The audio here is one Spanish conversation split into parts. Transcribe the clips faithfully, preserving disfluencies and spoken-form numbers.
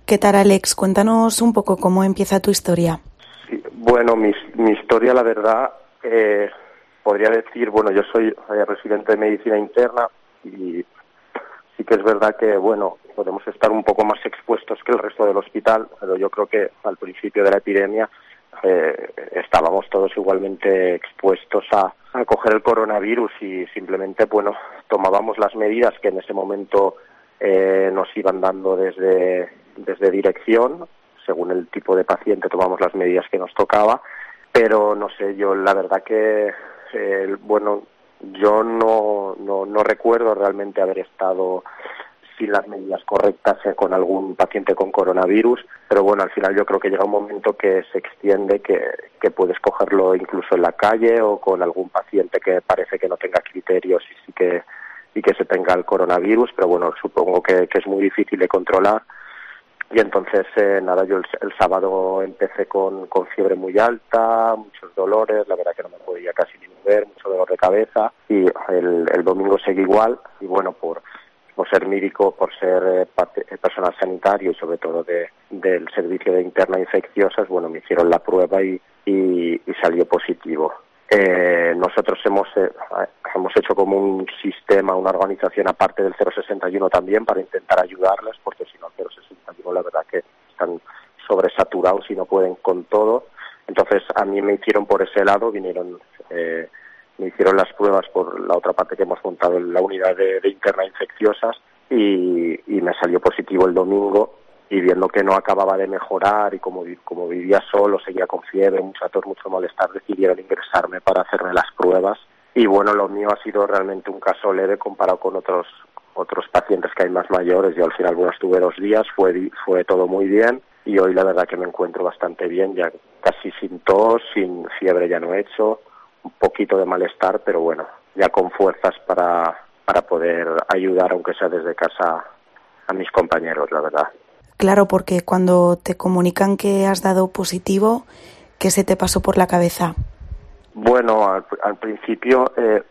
¿Qué tal, Alex? Cuéntanos un poco cómo empieza tu historia. Sí, bueno, mi, mi historia, la verdad, eh, podría decir, bueno, yo soy eh, residente de medicina interna y sí que es verdad que, bueno, podemos estar un poco más expuestos que el resto del hospital, pero yo creo que al principio de la epidemia eh, estábamos todos igualmente expuestos a, a coger el coronavirus y simplemente, bueno, tomábamos las medidas que en ese momento eh, nos iban dando desde, desde dirección. Según el tipo de paciente tomamos las medidas que nos tocaba, pero no sé, yo la verdad que, eh, bueno, yo no, no, no recuerdo realmente haber estado sin las medidas correctas eh, con algún paciente con coronavirus, pero bueno, al final yo creo que llega un momento que se extiende, que, que puedes cogerlo incluso en la calle o con algún paciente que parece que no tenga criterios y sí que, y que se tenga el coronavirus, pero bueno, supongo que, que es muy difícil de controlar. Y entonces, eh, nada, yo el, el sábado empecé con, con fiebre muy alta, muchos dolores, la verdad que no me podía casi ni mover, mucho dolor de cabeza, y el, el domingo seguí igual, y bueno, por, por ser médico, por ser eh, parte, personal sanitario y sobre todo de, del servicio de interna infecciosas, bueno, me hicieron la prueba y, y, y salió positivo. Eh, nosotros hemos eh, hemos hecho como un sistema, una organización aparte del cero sesenta y uno también para intentar ayudarles, porque si no el cero sesenta y uno la verdad que están sobresaturados y no pueden con todo. Entonces a mí me hicieron por ese lado, vinieron eh, me hicieron las pruebas por la otra parte que hemos montado en la unidad de, de interna infecciosas y, y me salió positivo el domingo. Y viendo que no acababa de mejorar y como, como vivía solo, seguía con fiebre, mucha tos, mucho malestar, decidieron ingresarme para hacerme las pruebas. Y bueno, lo mío ha sido realmente un caso leve comparado con otros otros pacientes que hay más mayores. Yo al final, bueno, estuve dos días, fue, fue todo muy bien y hoy la verdad que me encuentro bastante bien, ya casi sin tos, sin fiebre ya no he hecho, un poquito de malestar, pero bueno, ya con fuerzas para, para poder ayudar, aunque sea desde casa, a mis compañeros, la verdad. Claro, porque cuando te comunican que has dado positivo, ¿qué se te pasó por la cabeza? Bueno, al, al principio eh,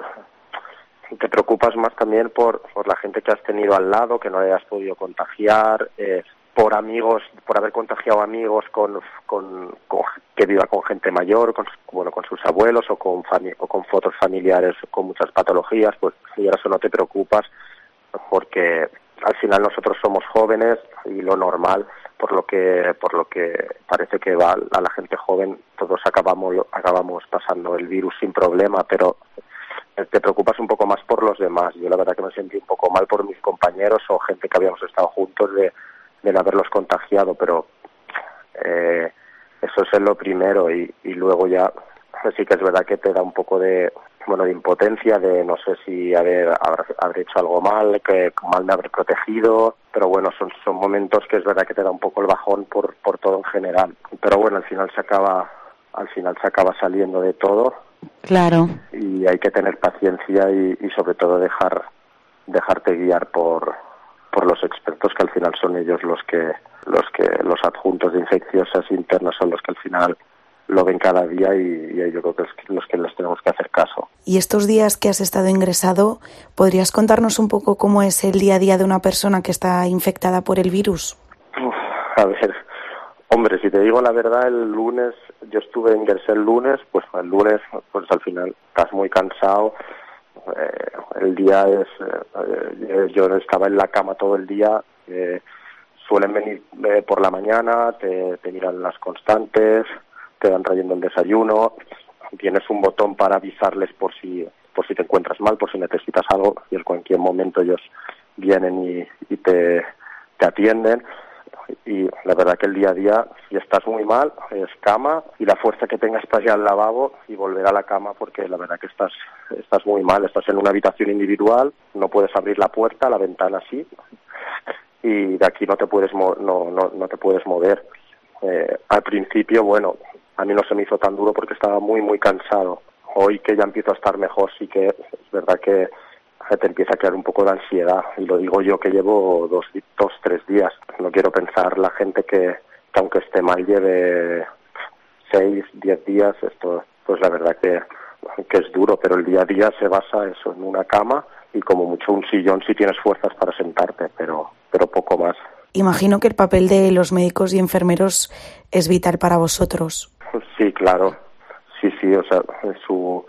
te preocupas más también por, por la gente que has tenido al lado, que no hayas podido contagiar, eh, por amigos, por haber contagiado amigos con, con, con que viva con gente mayor, con, bueno, con sus abuelos o con, fami- o con fotos familiares con muchas patologías, pues y ahora eso no te preocupas porque al final nosotros somos jóvenes y lo normal, por lo que por lo que parece que va a la gente joven, todos acabamos acabamos pasando el virus sin problema, pero te preocupas un poco más por los demás. Yo la verdad que me sentí un poco mal por mis compañeros o gente que habíamos estado juntos de, de no haberlos contagiado, pero eh, eso es lo primero y, y luego ya sí que es verdad que te da un poco de bueno de impotencia, de no sé si haber, haber, haber hecho algo mal, que mal me haber protegido, pero bueno, son son momentos que es verdad que te da un poco el bajón por por todo en general, pero bueno, al final se acaba al final se acaba saliendo de todo. Claro. Y hay que tener paciencia y, y sobre todo dejar dejarte guiar por por los expertos, que al final son ellos los que los que los adjuntos de infecciosas internas son los que al final lo ven cada día y, y yo creo que es los que les tenemos que hacer caso. Y estos días que has estado ingresado, ¿podrías contarnos un poco cómo es el día a día de una persona que está infectada por el virus? Uf, a ver, hombre, si te digo la verdad, el lunes, yo estuve ingresé el lunes, pues el lunes, pues al final estás muy cansado, eh, el día es, eh, yo estaba en la cama todo el día, eh, suelen venir eh, por la mañana, te, te miran las constantes, te van trayendo el desayuno, tienes un botón para avisarles por si por si te encuentras mal, por si necesitas algo, y en cualquier momento ellos vienen y, y te, te atienden. Y la verdad que el día a día, si estás muy mal, es cama y la fuerza que tengas para ir al lavabo y volver a la cama, porque la verdad que estás estás muy mal, estás en una habitación individual, no puedes abrir la puerta, la ventana sí, y de aquí no te puedes mo- no, no, no te puedes mover. Eh, al principio, bueno, a mí no se me hizo tan duro porque estaba muy, muy cansado. Hoy que ya empiezo a estar mejor, sí que es verdad que te empieza a crear un poco de ansiedad. Y lo digo yo que llevo dos, dos tres días. No quiero pensar la gente que, que aunque esté mal lleve seis, diez días. Esto, pues la verdad que, que es duro, pero el día a día se basa eso en una cama y como mucho un sillón si tienes fuerzas para sentarte, pero, pero poco más. Imagino que el papel de los médicos y enfermeros es vital para vosotros. Sí, claro. Sí, sí, o sea, su,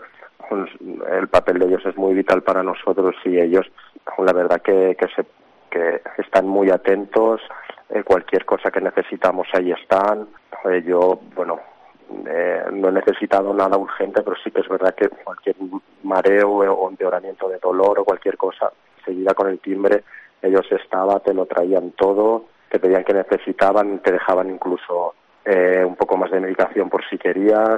el papel de ellos es muy vital para nosotros y ellos, la verdad que, que, se, que están muy atentos, eh, cualquier cosa que necesitamos ahí están. Eh, yo, bueno, eh, no he necesitado nada urgente, pero sí que es verdad que cualquier mareo o empeoramiento de dolor o cualquier cosa, seguida con el timbre, ellos estaban, te lo traían todo, te pedían que necesitaban, te dejaban incluso eh, un poco más de medicación por si querías.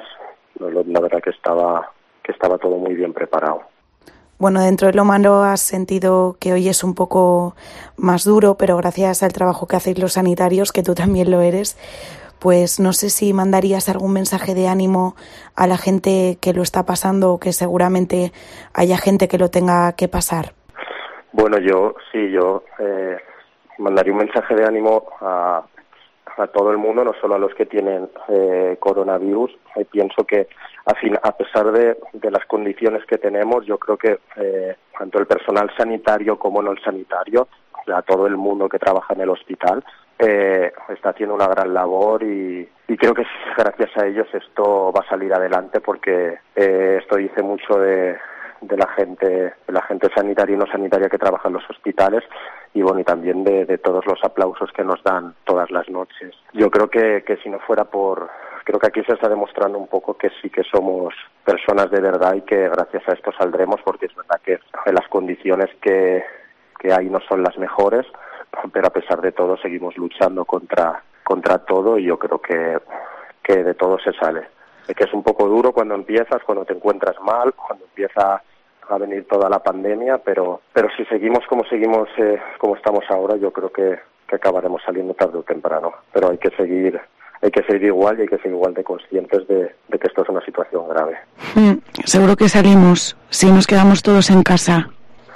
La verdad que estaba que estaba todo muy bien preparado. Bueno, dentro de lo malo has sentido que hoy es un poco más duro, pero gracias al trabajo que hacéis los sanitarios, que tú también lo eres, pues no sé si mandarías algún mensaje de ánimo a la gente que lo está pasando o que seguramente haya gente que lo tenga que pasar. Bueno, yo sí, yo eh, mandaría un mensaje de ánimo a, a todo el mundo, no solo a los que tienen eh, coronavirus. Y pienso que a, fin, a pesar de, de las condiciones que tenemos, yo creo que eh, tanto el personal sanitario como no el sanitario, o sea, todo el mundo que trabaja en el hospital, eh, está haciendo una gran labor y, y creo que gracias a ellos esto va a salir adelante, porque eh, esto dice mucho de de la gente de la gente sanitaria y no sanitaria que trabaja en los hospitales y bueno y también de, de todos los aplausos que nos dan todas las noches. Yo creo que, que si no fuera por creo que aquí se está demostrando un poco que sí que somos personas de verdad y que gracias a esto saldremos, porque es verdad que las condiciones que, que hay no son las mejores, pero a pesar de todo seguimos luchando contra contra todo y yo creo que que de todo se sale. Es que es un poco duro cuando empiezas, cuando te encuentras mal, cuando empieza a venir toda la pandemia, pero pero si seguimos como seguimos, eh, como estamos ahora, yo creo que, que acabaremos saliendo tarde o temprano. Pero hay que seguir, hay que seguir igual y hay que ser igual de conscientes de, de que esto es una situación grave. Mm, seguro que salimos si nos quedamos todos en casa.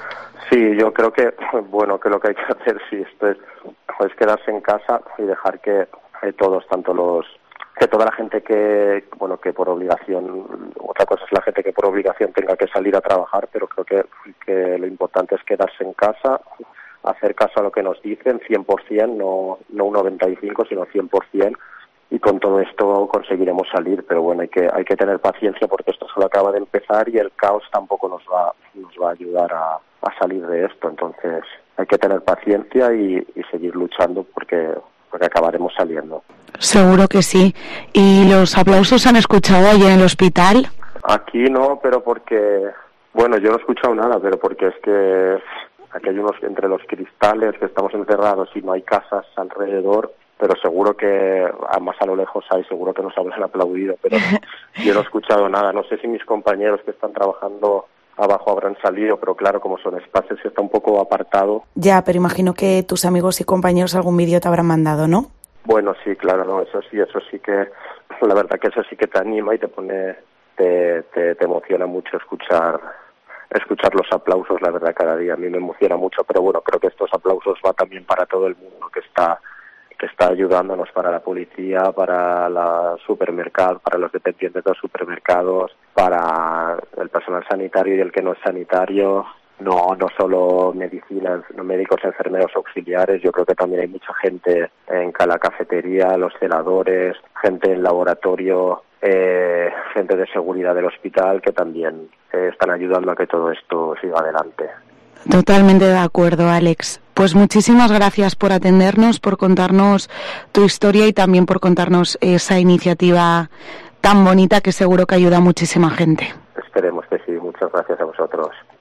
Sí, yo creo que bueno que lo que hay que hacer sí esto es, es quedarse en casa y dejar que eh, todos, tanto los que toda la gente que, bueno, que por obligación, otra cosa es la gente que por obligación tenga que salir a trabajar, pero creo que, que lo importante es quedarse en casa, hacer caso a lo que nos dicen, cien por ciento, no, no un noventa y cinco, sino cien por ciento, y con todo esto conseguiremos salir, pero bueno, hay que, hay que tener paciencia porque esto solo acaba de empezar y el caos tampoco nos va, nos va a ayudar a, a salir de esto, entonces hay que tener paciencia y, y seguir luchando porque, porque acabaremos saliendo. Seguro que sí. ¿Y los aplausos se han escuchado allí en el hospital? Aquí no, pero porque, bueno, yo no he escuchado nada, pero porque es que aquí hay unos, entre los cristales que estamos encerrados y no hay casas alrededor, pero seguro que, más a lo lejos hay, seguro que nos habrán aplaudido, pero yo no he escuchado nada. No sé si mis compañeros que están trabajando abajo habrán salido, pero claro, como son espacios que está un poco apartado. Ya, pero imagino que tus amigos y compañeros algún vídeo te habrán mandado, ¿no? Bueno, sí, claro, no, eso sí, eso sí que, la verdad que eso sí que te anima y te pone, te, te, te emociona mucho escuchar, escuchar los aplausos, la verdad, cada día a mí me emociona mucho, pero bueno, creo que estos aplausos van también para todo el mundo que está, que está ayudándonos, para la policía, para los supermercados, para los dependientes de los supermercados, para el personal sanitario y el que no es sanitario. No, no solo medicina, no médicos, enfermeros, auxiliares, yo creo que también hay mucha gente en la cafetería, los celadores, gente en laboratorio, eh, gente de seguridad del hospital que también eh, están ayudando a que todo esto siga adelante. Totalmente de acuerdo, Alex. Pues muchísimas gracias por atendernos, por contarnos tu historia y también por contarnos esa iniciativa tan bonita que seguro que ayuda a muchísima gente. Esperemos que sí. Muchas gracias a vosotros.